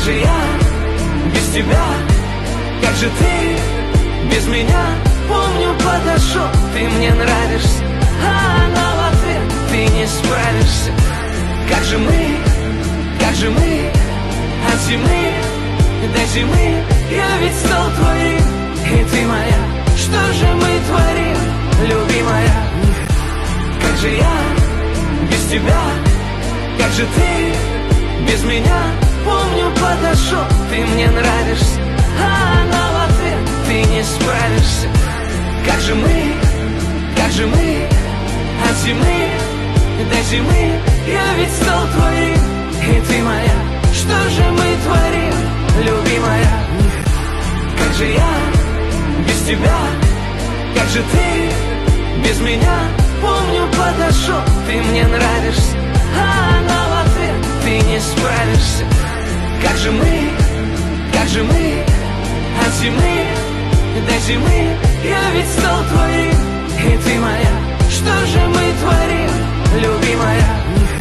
же я без тебя? Как же ты без меня? Помню, подошел, ты мне нравишься, а она в ответ: ты не справишься. Как же мы от зимы до зимы? Я ведь стал твоим, и ты моя. Что же мы творим, любимая? Как же я без тебя? Как же ты без меня? Помню, подошел, ты мне нравишься, а она в ответ: ты не справишься. Как же мы от зимы до зимы? Я ведь стал твоим, и ты моя. Что же мы творим, любимая? Как же я без тебя? Как же ты без меня? Помню, подошел, ты мне нравишься, а она в ответ: ты не справишься. Как же мы от зимы до зимы? Я ведь стал твоим, и ты моя.